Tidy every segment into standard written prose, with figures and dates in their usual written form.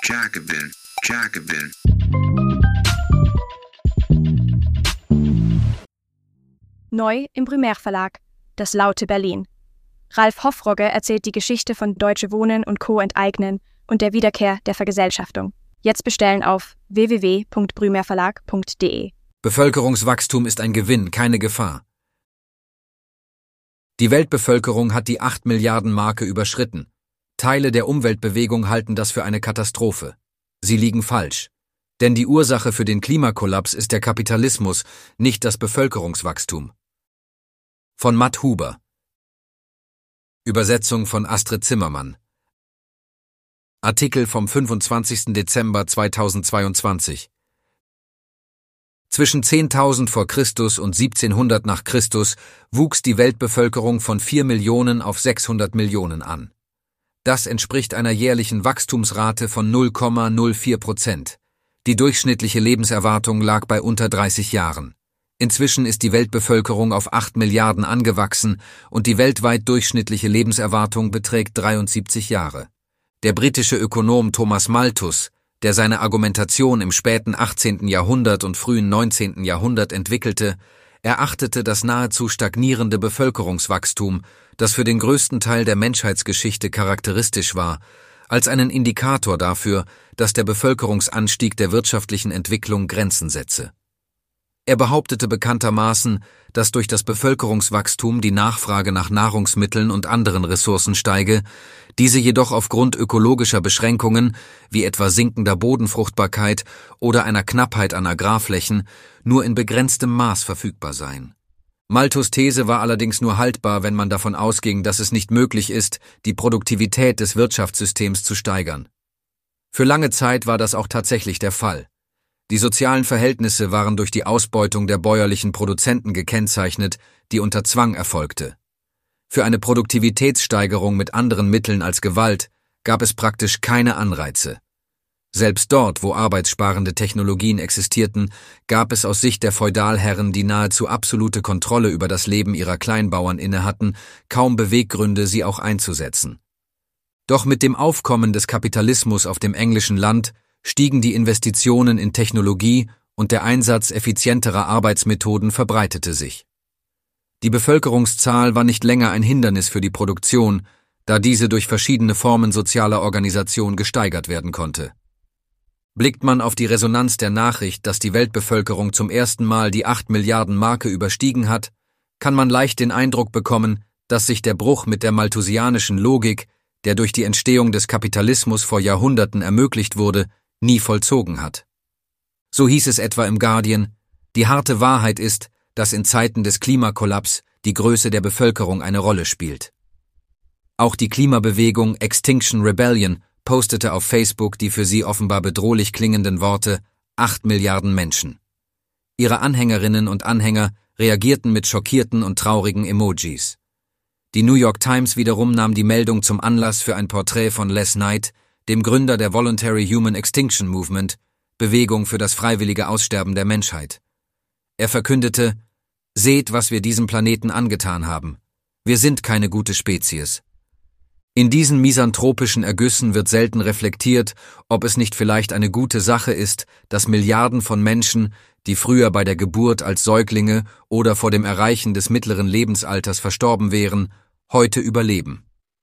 Jacobin, Jacobin. Neu im Primärverlag, das laute Berlin. Ralf Hoffrogge erzählt die Geschichte von Deutsche Wohnen und Co. enteignen und der Wiederkehr der Vergesellschaftung. Jetzt bestellen auf www.brümerverlag.de. Bevölkerungswachstum ist ein Gewinn, keine Gefahr. Die Weltbevölkerung hat die 8 Milliarden Marke überschritten. Teile der Umweltbewegung halten das für eine Katastrophe. Sie liegen falsch. Denn die Ursache für den Klimakollaps ist der Kapitalismus, nicht das Bevölkerungswachstum. Von Matt Huber. Übersetzung von Astrid Zimmermann. Artikel vom 25. Dezember 2022. Zwischen 10.000 vor Christus und 1700 nach Christus wuchs die Weltbevölkerung von 4 Millionen auf 600 Millionen an. Das entspricht einer jährlichen Wachstumsrate von 0,04%. Die durchschnittliche Lebenserwartung lag bei unter 30 Jahren. Inzwischen ist die Weltbevölkerung auf 8 Milliarden angewachsen und die weltweit durchschnittliche Lebenserwartung beträgt 73 Jahre. Der britische Ökonom Thomas Malthus, der seine Argumentation im späten 18. Jahrhundert und frühen 19. Jahrhundert entwickelte, erachtete das nahezu stagnierende Bevölkerungswachstum, das für den größten Teil der Menschheitsgeschichte charakteristisch war, als einen Indikator dafür, dass der Bevölkerungsanstieg der wirtschaftlichen Entwicklung Grenzen setze. Er behauptete bekanntermaßen, dass durch das Bevölkerungswachstum die Nachfrage nach Nahrungsmitteln und anderen Ressourcen steige, diese jedoch aufgrund ökologischer Beschränkungen, wie etwa sinkender Bodenfruchtbarkeit oder einer Knappheit an Agrarflächen, nur in begrenztem Maß verfügbar seien. Malthus' These war allerdings nur haltbar, wenn man davon ausging, dass es nicht möglich ist, die Produktivität des Wirtschaftssystems zu steigern. Für lange Zeit war das auch tatsächlich der Fall. Die sozialen Verhältnisse waren durch die Ausbeutung der bäuerlichen Produzenten gekennzeichnet, die unter Zwang erfolgte. Für eine Produktivitätssteigerung mit anderen Mitteln als Gewalt gab es praktisch keine Anreize. Selbst dort, wo arbeitssparende Technologien existierten, gab es aus Sicht der Feudalherren, die nahezu absolute Kontrolle über das Leben ihrer Kleinbauern innehatten, kaum Beweggründe, sie auch einzusetzen. Doch mit dem Aufkommen des Kapitalismus auf dem englischen Land stiegen die Investitionen in Technologie und der Einsatz effizienterer Arbeitsmethoden verbreitete sich. Die Bevölkerungszahl war nicht länger ein Hindernis für die Produktion, da diese durch verschiedene Formen sozialer Organisation gesteigert werden konnte. Blickt man auf die Resonanz der Nachricht, dass die Weltbevölkerung zum ersten Mal die 8 Milliarden Marke überstiegen hat, kann man leicht den Eindruck bekommen, dass sich der Bruch mit der malthusianischen Logik, der durch die Entstehung des Kapitalismus vor Jahrhunderten ermöglicht wurde, nie vollzogen hat. So hieß es etwa im Guardian: Die harte Wahrheit ist, dass in Zeiten des Klimakollaps die Größe der Bevölkerung eine Rolle spielt. Auch die Klimabewegung Extinction Rebellion postete auf Facebook die für sie offenbar bedrohlich klingenden Worte 8 Milliarden Menschen. Ihre Anhängerinnen und Anhänger reagierten mit schockierten und traurigen Emojis. Die New York Times wiederum nahm die Meldung zum Anlass für ein Porträt von Les Knight, dem Gründer der Voluntary Human Extinction Movement, Bewegung für das freiwillige Aussterben der Menschheit. Er verkündete: Seht, was wir diesem Planeten angetan haben. Wir sind keine gute Spezies. In diesen misanthropischen Ergüssen wird selten reflektiert, ob es nicht vielleicht eine gute Sache ist, dass Milliarden von Menschen, die früher bei der Geburt als Säuglinge oder vor dem Erreichen des mittleren Lebensalters verstorben wären, heute überleben.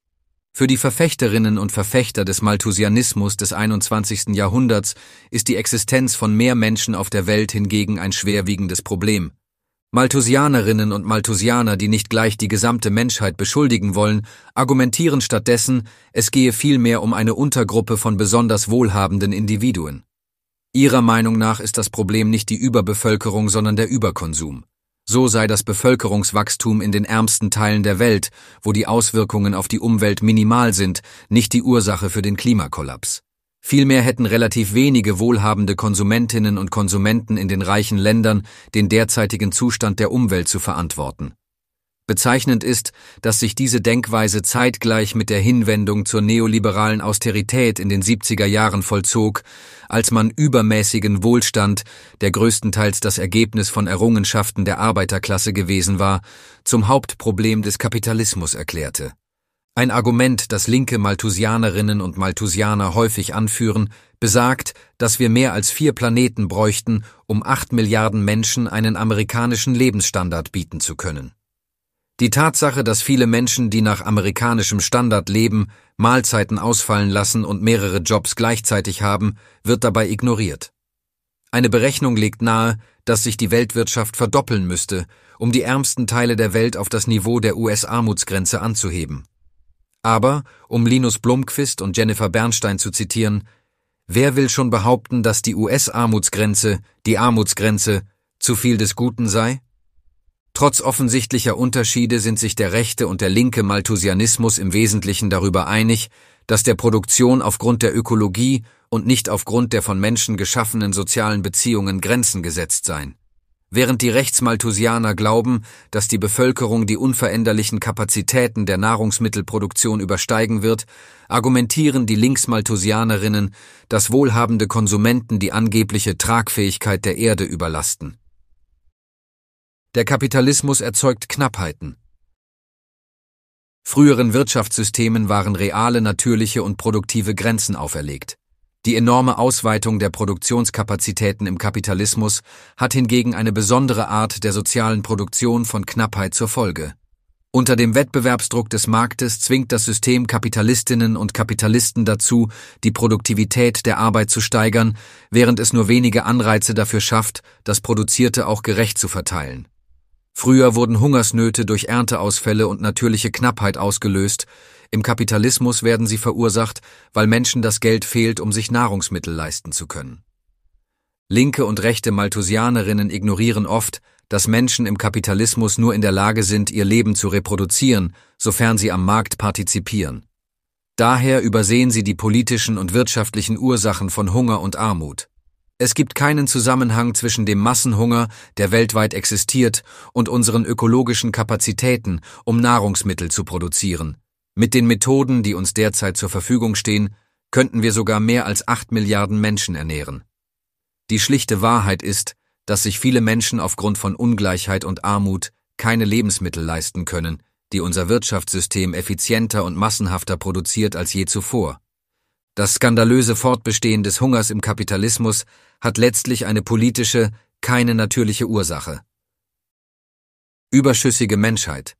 Für die Verfechterinnen und Verfechter des Malthusianismus des 21. Jahrhunderts ist die Existenz von mehr Menschen auf der Welt hingegen ein schwerwiegendes Problem. Malthusianerinnen und Malthusianer, die nicht gleich die gesamte Menschheit beschuldigen wollen, argumentieren stattdessen, es gehe vielmehr um eine Untergruppe von besonders wohlhabenden Individuen. Ihrer Meinung nach ist das Problem nicht die Überbevölkerung, sondern der Überkonsum. So sei das Bevölkerungswachstum in den ärmsten Teilen der Welt, wo die Auswirkungen auf die Umwelt minimal sind, nicht die Ursache für den Klimakollaps. Vielmehr hätten relativ wenige wohlhabende Konsumentinnen und Konsumenten in den reichen Ländern den derzeitigen Zustand der Umwelt zu verantworten. Bezeichnend ist, dass sich diese Denkweise zeitgleich mit der Hinwendung zur neoliberalen Austerität in den 70er Jahren vollzog, als man übermäßigen Wohlstand, der größtenteils das Ergebnis von Errungenschaften der Arbeiterklasse gewesen war, zum Hauptproblem des Kapitalismus erklärte. Ein Argument, das linke Malthusianerinnen und Malthusianer häufig anführen, besagt, dass wir mehr als 4 Planeten bräuchten, um 8 Milliarden Menschen einen amerikanischen Lebensstandard bieten zu können. Die Tatsache, dass viele Menschen, die nach amerikanischem Standard leben, Mahlzeiten ausfallen lassen und mehrere Jobs gleichzeitig haben, wird dabei ignoriert. Eine Berechnung legt nahe, dass sich die Weltwirtschaft verdoppeln müsste, um die ärmsten Teile der Welt auf das Niveau der US-Armutsgrenze anzuheben. Aber, um Linus Blomqvist und Jennifer Bernstein zu zitieren, wer will schon behaupten, dass die US-Armutsgrenze, die Armutsgrenze, zu viel des Guten sei? Trotz offensichtlicher Unterschiede sind sich der rechte und der linke Malthusianismus im Wesentlichen darüber einig, dass der Produktion aufgrund der Ökologie und nicht aufgrund der von Menschen geschaffenen sozialen Beziehungen Grenzen gesetzt seien. Während die Rechtsmalthusianer glauben, dass die Bevölkerung die unveränderlichen Kapazitäten der Nahrungsmittelproduktion übersteigen wird, argumentieren die Linksmalthusianerinnen, dass wohlhabende Konsumenten die angebliche Tragfähigkeit der Erde überlasten. Der Kapitalismus erzeugt Knappheiten. Früheren Wirtschaftssystemen waren reale, natürliche und produktive Grenzen auferlegt. Die enorme Ausweitung der Produktionskapazitäten im Kapitalismus hat hingegen eine besondere Art der sozialen Produktion von Knappheit zur Folge. Unter dem Wettbewerbsdruck des Marktes zwingt das System Kapitalistinnen und Kapitalisten dazu, die Produktivität der Arbeit zu steigern, während es nur wenige Anreize dafür schafft, das Produzierte auch gerecht zu verteilen. Früher wurden Hungersnöte durch Ernteausfälle und natürliche Knappheit ausgelöst. Im Kapitalismus werden sie verursacht, weil Menschen das Geld fehlt, um sich Nahrungsmittel leisten zu können. Linke und rechte Malthusianerinnen ignorieren oft, dass Menschen im Kapitalismus nur in der Lage sind, ihr Leben zu reproduzieren, sofern sie am Markt partizipieren. Daher übersehen sie die politischen und wirtschaftlichen Ursachen von Hunger und Armut. Es gibt keinen Zusammenhang zwischen dem Massenhunger, der weltweit existiert, und unseren ökologischen Kapazitäten, um Nahrungsmittel zu produzieren. Mit den Methoden, die uns derzeit zur Verfügung stehen, könnten wir sogar mehr als 8 Milliarden Menschen ernähren. Die schlichte Wahrheit ist, dass sich viele Menschen aufgrund von Ungleichheit und Armut keine Lebensmittel leisten können, die unser Wirtschaftssystem effizienter und massenhafter produziert als je zuvor. Das skandalöse Fortbestehen des Hungers im Kapitalismus hat letztlich eine politische, keine natürliche Ursache. Überschüssige Menschheit.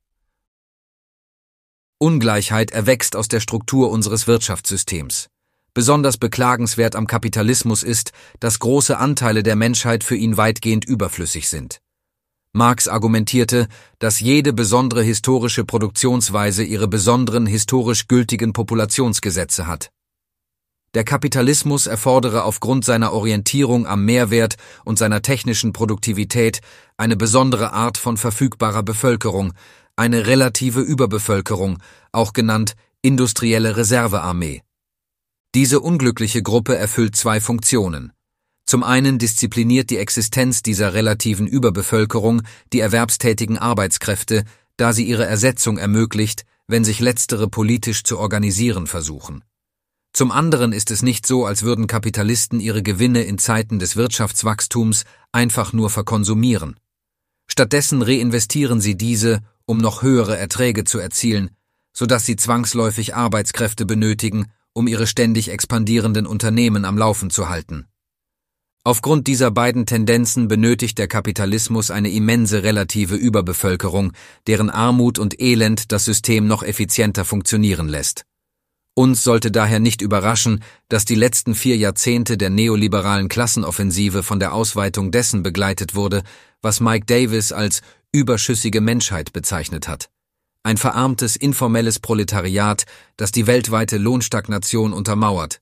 Ungleichheit erwächst aus der Struktur unseres Wirtschaftssystems. Besonders beklagenswert am Kapitalismus ist, dass große Anteile der Menschheit für ihn weitgehend überflüssig sind. Marx argumentierte, dass jede besondere historische Produktionsweise ihre besonderen historisch gültigen Populationsgesetze hat. Der Kapitalismus erfordere aufgrund seiner Orientierung am Mehrwert und seiner technischen Produktivität eine besondere Art von verfügbarer Bevölkerung, eine relative Überbevölkerung, auch genannt industrielle Reservearmee. Diese unglückliche Gruppe erfüllt 2 Funktionen. Zum einen diszipliniert die Existenz dieser relativen Überbevölkerung die erwerbstätigen Arbeitskräfte, da sie ihre Ersetzung ermöglicht, wenn sich letztere politisch zu organisieren versuchen. Zum anderen ist es nicht so, als würden Kapitalisten ihre Gewinne in Zeiten des Wirtschaftswachstums einfach nur verkonsumieren. Stattdessen reinvestieren sie diese, um noch höhere Erträge zu erzielen, sodass sie zwangsläufig Arbeitskräfte benötigen, um ihre ständig expandierenden Unternehmen am Laufen zu halten. Aufgrund dieser beiden Tendenzen benötigt der Kapitalismus eine immense relative Überbevölkerung, deren Armut und Elend das System noch effizienter funktionieren lässt. Uns sollte daher nicht überraschen, dass die letzten 4 Jahrzehnte der neoliberalen Klassenoffensive von der Ausweitung dessen begleitet wurde, was Mike Davis als überschüssige Menschheit bezeichnet hat. Ein verarmtes, informelles Proletariat, das die weltweite Lohnstagnation untermauert.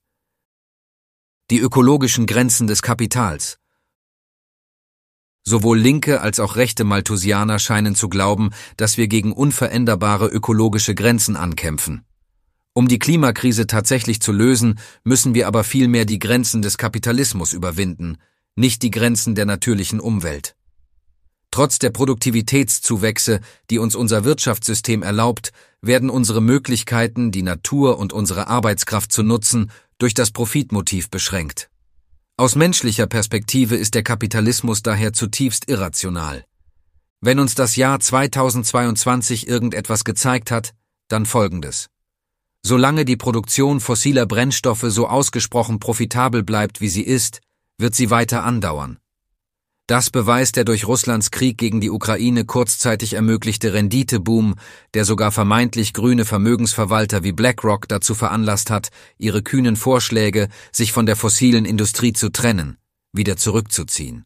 Die ökologischen Grenzen des Kapitals. Sowohl linke als auch rechte Malthusianer scheinen zu glauben, dass wir gegen unveränderbare ökologische Grenzen ankämpfen. Um die Klimakrise tatsächlich zu lösen, müssen wir aber vielmehr die Grenzen des Kapitalismus überwinden, nicht die Grenzen der natürlichen Umwelt. Trotz der Produktivitätszuwächse, die uns unser Wirtschaftssystem erlaubt, werden unsere Möglichkeiten, die Natur und unsere Arbeitskraft zu nutzen, durch das Profitmotiv beschränkt. Aus menschlicher Perspektive ist der Kapitalismus daher zutiefst irrational. Wenn uns das Jahr 2022 irgendetwas gezeigt hat, dann Folgendes. Solange die Produktion fossiler Brennstoffe so ausgesprochen profitabel bleibt, wie sie ist, wird sie weiter andauern. Das beweist der durch Russlands Krieg gegen die Ukraine kurzzeitig ermöglichte Renditeboom, der sogar vermeintlich grüne Vermögensverwalter wie BlackRock dazu veranlasst hat, ihre kühnen Vorschläge, sich von der fossilen Industrie zu trennen, wieder zurückzuziehen.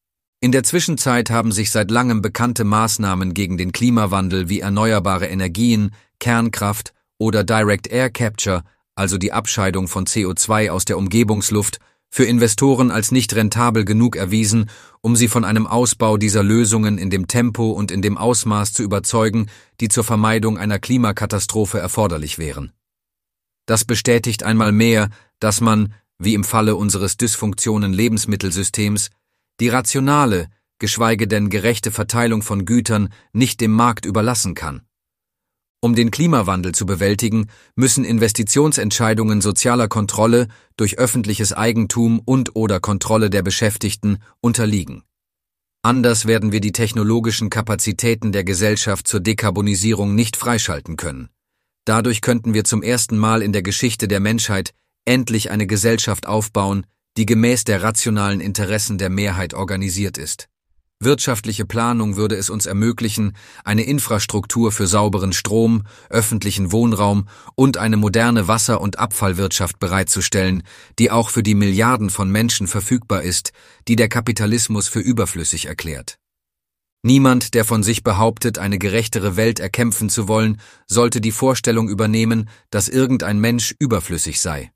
In der Zwischenzeit haben sich seit langem bekannte Maßnahmen gegen den Klimawandel wie erneuerbare Energien, Kernkraft oder Direct Air Capture, also die Abscheidung von CO2 aus der Umgebungsluft, für Investoren als nicht rentabel genug erwiesen, um sie von einem Ausbau dieser Lösungen in dem Tempo und in dem Ausmaß zu überzeugen, die zur Vermeidung einer Klimakatastrophe erforderlich wären. Das bestätigt einmal mehr, dass man, wie im Falle unseres dysfunktionalen Lebensmittelsystems, die rationale, geschweige denn gerechte Verteilung von Gütern nicht dem Markt überlassen kann. Um den Klimawandel zu bewältigen, müssen Investitionsentscheidungen sozialer Kontrolle durch öffentliches Eigentum und/oder Kontrolle der Beschäftigten unterliegen. Anders werden wir die technologischen Kapazitäten der Gesellschaft zur Dekarbonisierung nicht freischalten können. Dadurch könnten wir zum ersten Mal in der Geschichte der Menschheit endlich eine Gesellschaft aufbauen, die gemäß der rationalen Interessen der Mehrheit organisiert ist. Wirtschaftliche Planung würde es uns ermöglichen, eine Infrastruktur für sauberen Strom, öffentlichen Wohnraum und eine moderne Wasser- und Abfallwirtschaft bereitzustellen, die auch für die Milliarden von Menschen verfügbar ist, die der Kapitalismus für überflüssig erklärt. Niemand, der von sich behauptet, eine gerechtere Welt erkämpfen zu wollen, sollte die Vorstellung übernehmen, dass irgendein Mensch überflüssig sei.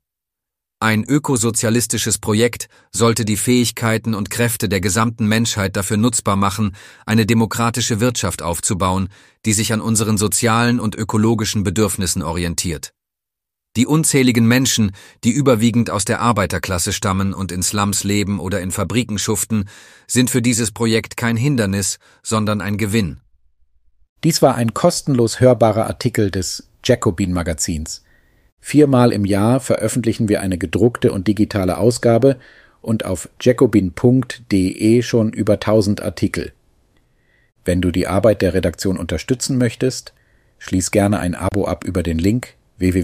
Ein ökosozialistisches Projekt sollte die Fähigkeiten und Kräfte der gesamten Menschheit dafür nutzbar machen, eine demokratische Wirtschaft aufzubauen, die sich an unseren sozialen und ökologischen Bedürfnissen orientiert. Die unzähligen Menschen, die überwiegend aus der Arbeiterklasse stammen und in Slums leben oder in Fabriken schuften, sind für dieses Projekt kein Hindernis, sondern ein Gewinn. Dies war ein kostenlos hörbarer Artikel des Jacobin-Magazins. 4-mal im Jahr veröffentlichen wir eine gedruckte und digitale Ausgabe und auf jacobin.de schon über 1000 Artikel. Wenn du die Arbeit der Redaktion unterstützen möchtest, schließ gerne ein Abo ab über den Link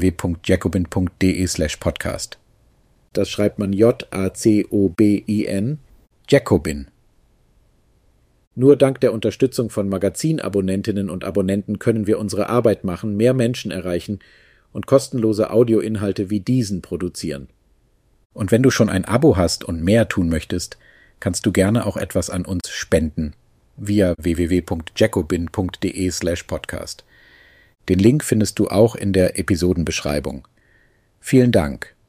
www.jacobin.de/podcast. Das schreibt man Jacobin, Jacobin. Nur dank der Unterstützung von Magazinabonnentinnen und Abonnenten können wir unsere Arbeit machen, mehr Menschen erreichen und kostenlose Audioinhalte wie diesen produzieren. Und wenn du schon ein Abo hast und mehr tun möchtest, kannst du gerne auch etwas an uns spenden via www.jacobin.de/podcast. Den Link findest du auch in der Episodenbeschreibung. Vielen Dank.